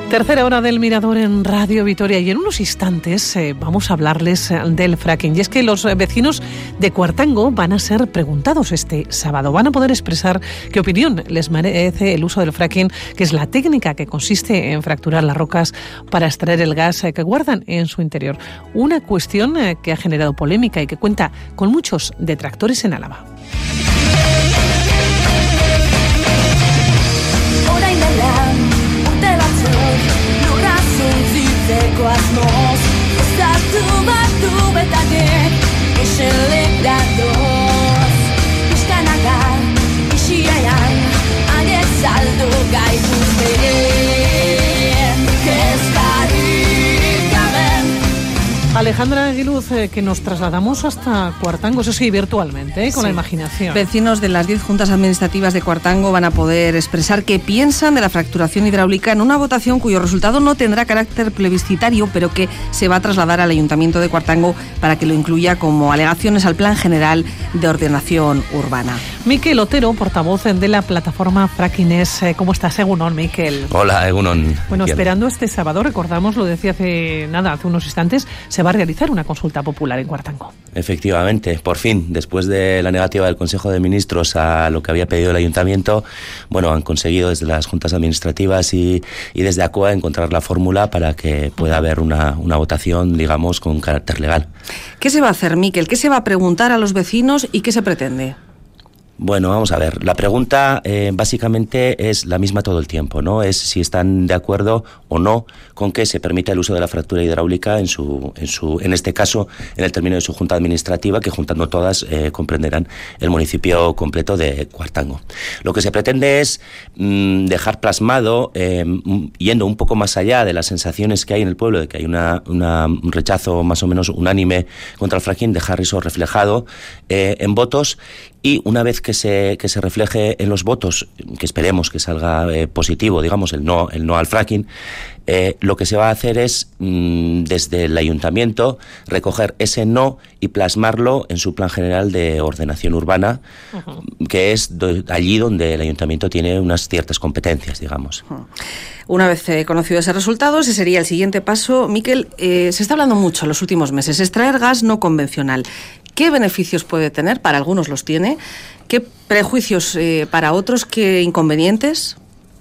Tercera hora del Mirador en Radio Vitoria y en unos instantes vamos a hablarles del fracking. Y es que los vecinos de Cuartango van a ser preguntados este sábado. Van a poder expresar qué opinión les merece el uso del fracking, que es la técnica que consiste en fracturar las rocas para extraer el gas que guardan en su interior. Una cuestión que ha generado polémica y que cuenta con muchos detractores en Álava. Asmoz, estatu batu betatek, eseleradoz, pixkanaka, ixiaian, agezaldu gaituzte, kezkarik gaben. Alejandra Aguiluz, que nos trasladamos hasta Cuartango, eso sí, virtualmente, con la imaginación. Vecinos de las 10 juntas administrativas de Cuartango van a poder expresar qué piensan de la fracturación hidráulica en una votación cuyo resultado no tendrá carácter plebiscitario, pero que se va a trasladar al Ayuntamiento de Cuartango para que lo incluya como alegaciones al Plan General de Ordenación Urbana. Mikel Otero, portavoz de la plataforma Frackinés. ¿Cómo estás, Egunon, Mikel? Hola, Egunon. Bueno, Bien. Esperando este sábado, recordamos, lo decía hace unos instantes, se va a realizar una consulta popular en Cuartango. Efectivamente, por fin, después de la negativa del Consejo de Ministros a lo que había pedido el Ayuntamiento, bueno, han conseguido desde las juntas administrativas y desde ACOA encontrar la fórmula para que pueda haber una votación, digamos, con carácter legal. ¿Qué se va a hacer, Mikel? ¿Qué se va a preguntar a los vecinos y qué se pretende? Bueno, vamos a ver. La pregunta básicamente es la misma todo el tiempo, ¿no? Es si están de acuerdo o no con que se permita el uso de la fractura hidráulica en este caso, en el término de su junta administrativa, que juntando todas comprenderán el municipio completo de Cuartango. Lo que se pretende es dejar plasmado, yendo un poco más allá de las sensaciones que hay en el pueblo, de que hay un rechazo más o menos unánime contra el fracking, dejar eso reflejado en votos. Y una vez que se refleje en los votos, que esperemos que salga positivo, digamos, el no al fracking, lo que se va a hacer es, desde el Ayuntamiento, recoger ese no y plasmarlo en su Plan General de Ordenación Urbana, que es allí donde el Ayuntamiento tiene unas ciertas competencias, digamos. Una vez conocido ese resultado, ese sería el siguiente paso. Mikel, se está hablando mucho en los últimos meses, extraer gas no convencional. ¿Qué beneficios puede tener? Para algunos los tiene. ¿Qué prejuicios para otros? ¿Qué inconvenientes?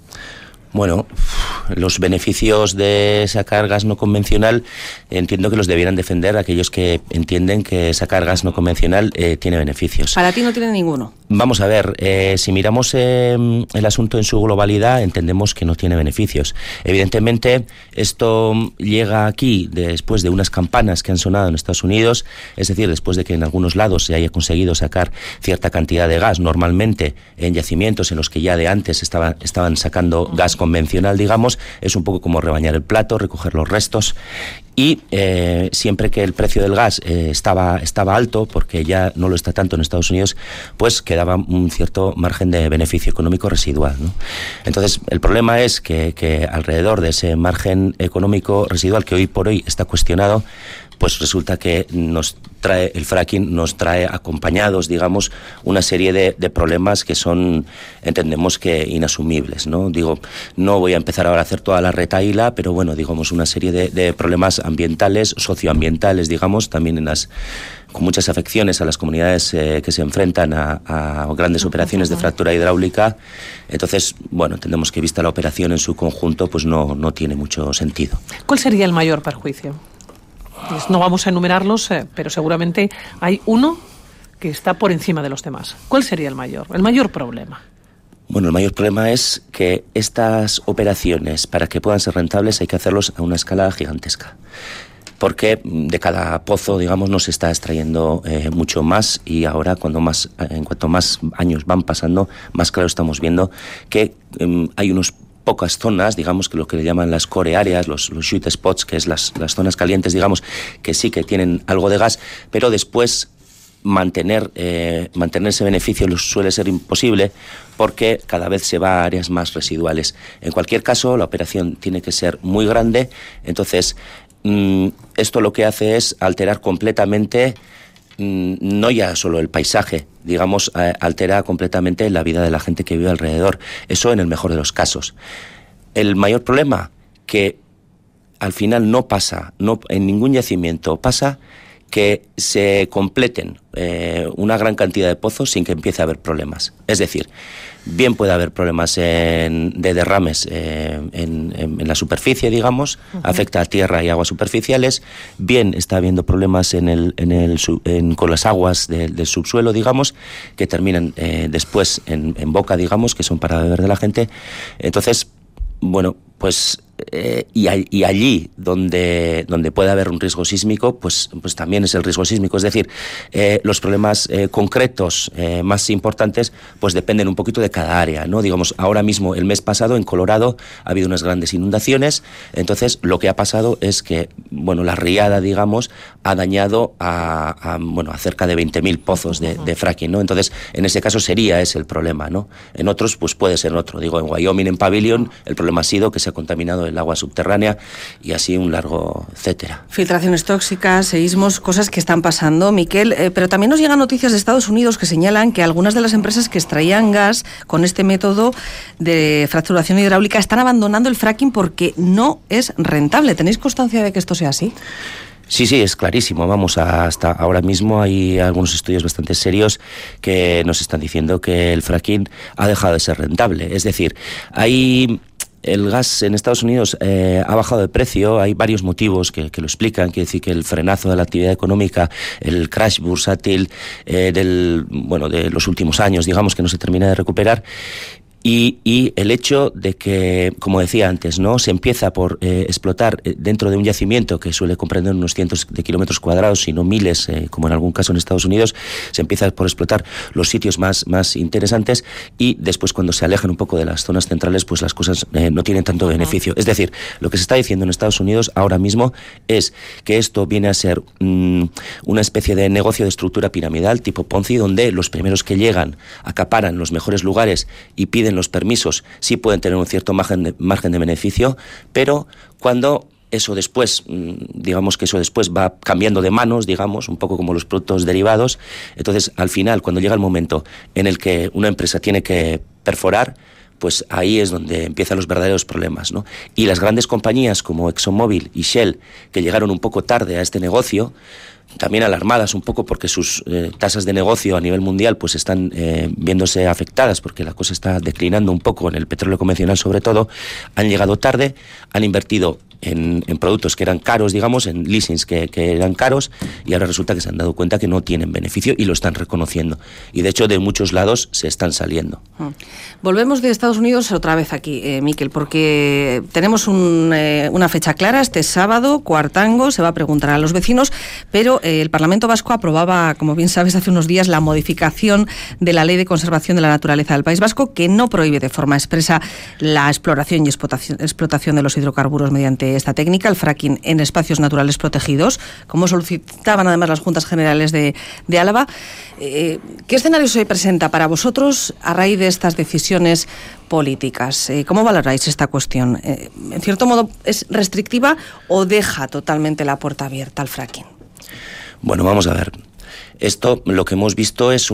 Bueno, los beneficios de sacar gas no convencional entiendo que los debieran defender aquellos que entienden que sacar gas no convencional tiene beneficios. Para ti no tiene ninguno. Vamos a ver, si miramos el asunto en su globalidad, entendemos que no tiene beneficios. Evidentemente, esto llega aquí después de unas campanas que han sonado en Estados Unidos, es decir, después de que en algunos lados se haya conseguido sacar cierta cantidad de gas, normalmente en yacimientos en los que ya de antes estaban sacando gas convencional, digamos, es un poco como rebañar el plato, recoger los restos. Y siempre que el precio del gas estaba alto, porque ya no lo está tanto en Estados Unidos, pues quedaba un cierto margen de beneficio económico residual, ¿no? Entonces, el problema es que alrededor de ese margen económico residual, que hoy por hoy está cuestionado, pues resulta que el fracking nos trae acompañados, digamos, una serie de problemas que son, entendemos que inasumibles, ¿no? Digo, no voy a empezar ahora a hacer toda la retahíla, pero bueno, digamos, una serie de problemas ambientales, socioambientales, digamos, también con muchas afecciones a las comunidades que se enfrentan a grandes operaciones de fractura hidráulica. Entonces, bueno, entendemos que vista la operación en su conjunto, pues no tiene mucho sentido. ¿Cuál sería el mayor perjuicio? No vamos a enumerarlos, pero seguramente hay uno que está por encima de los demás. ¿Cuál sería el mayor problema? Bueno, el mayor problema es que estas operaciones, para que puedan ser rentables, hay que hacerlos a una escala gigantesca. Porque de cada pozo, digamos, no se está extrayendo mucho más, y ahora en cuanto más años van pasando, más claro estamos viendo que hay unos pocas zonas, digamos, que lo que le llaman las core areas, los sweet spots, que es las zonas calientes, digamos, que sí que tienen algo de gas, pero después mantener ese beneficio suele ser imposible, porque cada vez se va a áreas más residuales. En cualquier caso, la operación tiene que ser muy grande. Entonces, esto lo que hace es alterar completamente, no ya solo el paisaje, digamos, altera completamente la vida de la gente que vive alrededor. Eso en el mejor de los casos. El mayor problema, que al final no pasa, en ningún yacimiento pasa que se completen una gran cantidad de pozos sin que empiece a haber problemas. Es decir, bien puede haber problemas de derrames en la superficie, digamos, afecta a tierra y aguas superficiales, bien está habiendo problemas con las aguas del subsuelo, digamos, que terminan después en boca, digamos, que son para beber de la gente. Entonces, bueno, pues y allí donde puede haber un riesgo sísmico, pues también es el riesgo sísmico. Es decir, los problemas concretos más importantes pues dependen un poquito de cada área, ¿no? Digamos, ahora mismo, el mes pasado, en Colorado ha habido unas grandes inundaciones. Entonces, lo que ha pasado es que, bueno, la riada, digamos, ha dañado a cerca de 20.000 pozos de fracking, ¿no? Entonces, en ese caso sería ese el problema, ¿no? En otros, pues puede ser otro. Digo, en Wyoming, en Pavilion, el problema ha sido que se ha contaminado el agua subterránea y así un largo etcétera. Filtraciones tóxicas, seísmos, cosas que están pasando, Miquel, pero también nos llegan noticias de Estados Unidos que señalan que algunas de las empresas que extraían gas con este método de fracturación hidráulica están abandonando el fracking porque no es rentable. ¿Tenéis constancia de que esto sea así? Sí, es clarísimo. Vamos, hasta ahora mismo hay algunos estudios bastante serios que nos están diciendo que el fracking ha dejado de ser rentable. Es decir, el gas en Estados Unidos ha bajado de precio. Hay varios motivos que lo explican. Quiere decir que el frenazo de la actividad económica, el crash bursátil de los últimos años, digamos, que no se termina de recuperar. Y el hecho de que, como decía antes, ¿no?, se empieza por explotar dentro de un yacimiento que suele comprender unos cientos de kilómetros cuadrados, si no miles, como en algún caso en Estados Unidos, se empieza por explotar los sitios más interesantes y después, cuando se alejan un poco de las zonas centrales, pues las cosas no tienen tanto beneficio. Es decir, lo que se está diciendo en Estados Unidos ahora mismo es que esto viene a ser una especie de negocio de estructura piramidal tipo Ponzi, donde los primeros que llegan acaparan los mejores lugares y piden los permisos, sí pueden tener un cierto margen de beneficio, pero cuando eso después, digamos que eso después va cambiando de manos, digamos, un poco como los productos derivados, entonces al final, cuando llega el momento en el que una empresa tiene que perforar, pues ahí es donde empiezan los verdaderos problemas, ¿no? Y las grandes compañías como ExxonMobil y Shell, que llegaron un poco tarde a este negocio, también alarmadas un poco porque sus tasas de negocio a nivel mundial pues están viéndose afectadas porque la cosa está declinando un poco en el petróleo convencional, sobre todo, han llegado tarde, han invertido en productos que eran caros, digamos, en leasings que eran caros, y ahora resulta que se han dado cuenta que no tienen beneficio y lo están reconociendo. Y de hecho de muchos lados se están saliendo. Volvemos de Estados Unidos otra vez aquí, Miquel, porque tenemos una fecha clara, este sábado, Cuartango, se va a preguntar a los vecinos, pero el Parlamento Vasco aprobaba, como bien sabes, hace unos días la modificación de la Ley de Conservación de la Naturaleza del País Vasco, que no prohíbe de forma expresa la exploración y explotación de los hidrocarburos mediante esta técnica, el fracking, en espacios naturales protegidos, como solicitaban además las Juntas Generales de Álava. ¿Qué escenario se presenta para vosotros a raíz de estas decisiones políticas? ¿Cómo valoráis esta cuestión? ¿En cierto modo es restrictiva o deja totalmente la puerta abierta al fracking? Bueno, vamos a ver. Esto, lo que hemos visto es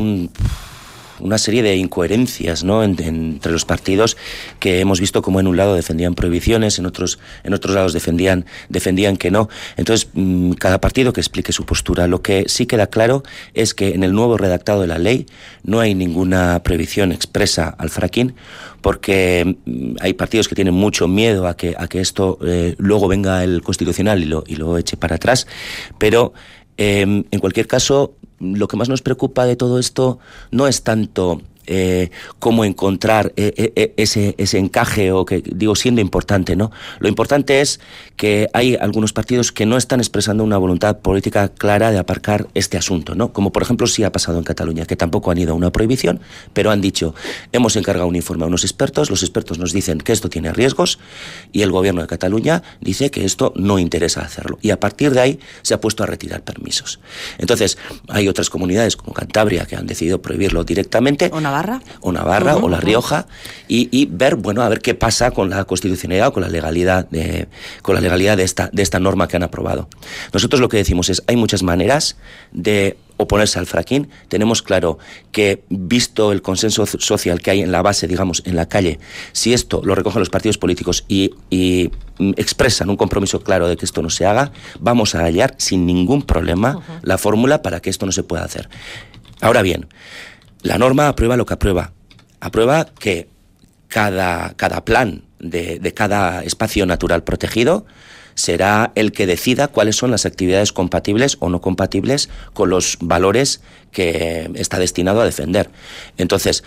una serie de incoherencias, ¿no?, entre los partidos, que hemos visto como en un lado defendían prohibiciones, en otros lados defendían que no. Entonces, cada partido que explique su postura. Lo que sí queda claro es que en el nuevo redactado de la ley no hay ninguna prohibición expresa al fracking, porque hay partidos que tienen mucho miedo a que esto luego venga el Constitucional y lo eche para atrás, pero en cualquier caso, lo que más nos preocupa de todo esto no es tanto cómo encontrar ese encaje, o que, digo, siendo importante, ¿no? Lo importante es que hay algunos partidos que no están expresando una voluntad política clara de aparcar este asunto, ¿no? Como por ejemplo sí ha pasado en Cataluña, que tampoco han ido a una prohibición, pero han dicho, hemos encargado un informe a unos expertos, los expertos nos dicen que esto tiene riesgos, y el gobierno de Cataluña dice que esto no interesa hacerlo, y a partir de ahí se ha puesto a retirar permisos. Entonces, hay otras comunidades como Cantabria que han decidido prohibirlo directamente, o Navarra, o La Rioja, y ver, bueno, a ver qué pasa con la constitucionalidad o con la legalidad de esta norma que han aprobado. Nosotros lo que decimos es, hay muchas maneras de oponerse al fracking. Tenemos claro que, visto el consenso social que hay en la base, digamos, en la calle, si esto lo recogen los partidos políticos y expresan un compromiso claro de que esto no se haga, vamos a hallar sin ningún problema la fórmula para que esto no se pueda hacer. Ahora bien, la norma aprueba lo que aprueba. Aprueba que cada plan de cada espacio natural protegido será el que decida cuáles son las actividades compatibles o no compatibles con los valores que está destinado a defender. Entonces,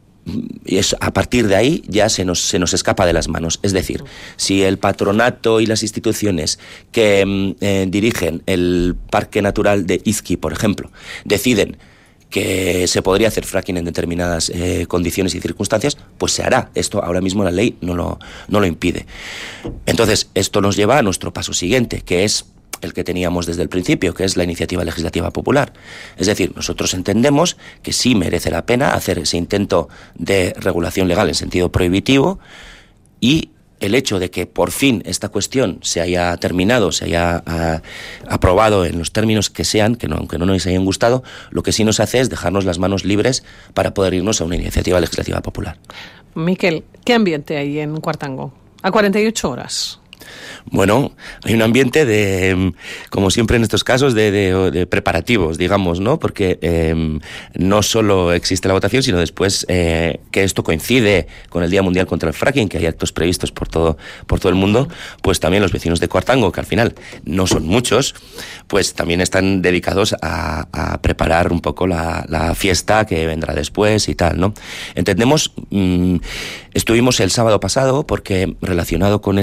a partir de ahí ya se nos escapa de las manos. Es decir, si el patronato y las instituciones que dirigen el Parque Natural de Izqui, por ejemplo, deciden que se podría hacer fracking en determinadas condiciones y circunstancias, pues se hará. Esto ahora mismo la ley no lo impide. Entonces, esto nos lleva a nuestro paso siguiente, que es el que teníamos desde el principio, que es la iniciativa legislativa popular. Es decir, nosotros entendemos que sí merece la pena hacer ese intento de regulación legal en sentido prohibitivo, y el hecho de que por fin esta cuestión se haya terminado, se haya aprobado en los términos que sean, aunque no nos hayan gustado, lo que sí nos hace es dejarnos las manos libres para poder irnos a una iniciativa legislativa popular. Miquel, ¿qué ambiente hay en Cuartango? A 48 horas. Bueno, hay un ambiente de, como siempre en estos casos, de preparativos, digamos, ¿no? Porque no solo existe la votación, sino después que esto coincide con el Día Mundial contra el Fracking, que hay actos previstos por todo el mundo, pues también los vecinos de Cuartango, que al final no son muchos, pues también están dedicados a preparar un poco la fiesta que vendrá después y tal, ¿no? Entendemos, estuvimos el sábado pasado porque relacionado con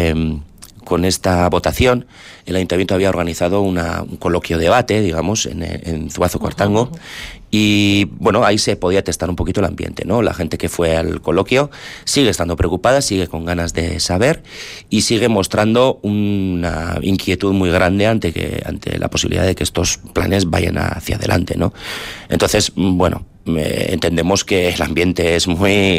esta votación, el Ayuntamiento había organizado un coloquio debate, digamos, en Zuazo, Cuartango, y bueno, ahí se podía testar un poquito el ambiente, ¿no? La gente que fue al coloquio sigue estando preocupada, sigue con ganas de saber y sigue mostrando una inquietud muy grande ante la posibilidad de que estos planes vayan hacia adelante, ¿no? Entonces, bueno, entendemos que el ambiente es muy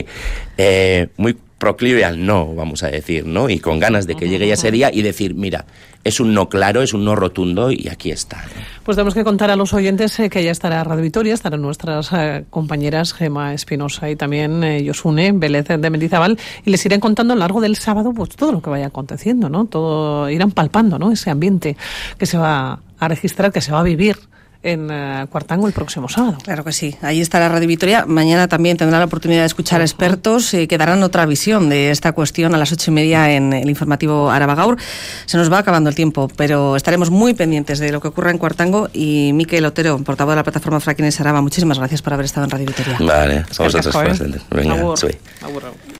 proclive al no, vamos a decir, ¿no? Y con ganas de que llegue ya ese día y decir, mira, es un no claro, es un no rotundo y aquí está, ¿no? Pues tenemos que contar a los oyentes que ya estará Radio Vitoria, estarán nuestras compañeras Gemma Espinosa y también Josune Vélez de Mendizábal, y les irán contando a lo largo del sábado pues todo lo que vaya aconteciendo, ¿no? Todo irán palpando, ¿no? Ese ambiente que se va a registrar, que se va a vivir en Cuartango el próximo sábado. Claro que sí, ahí estará Radio Vitoria. Mañana también tendrá la oportunidad de escuchar expertos que darán otra visión de esta cuestión a las 8:30 en el informativo Araba Gaur. Se nos va acabando el tiempo, pero estaremos muy pendientes de lo que ocurra en Cuartango. Y Miquel Otero, portavoz de la plataforma Fracking Araba, muchísimas gracias por haber estado en Radio Vitoria. Vale, somos nosotros. Venga, Agur. soy. Agur.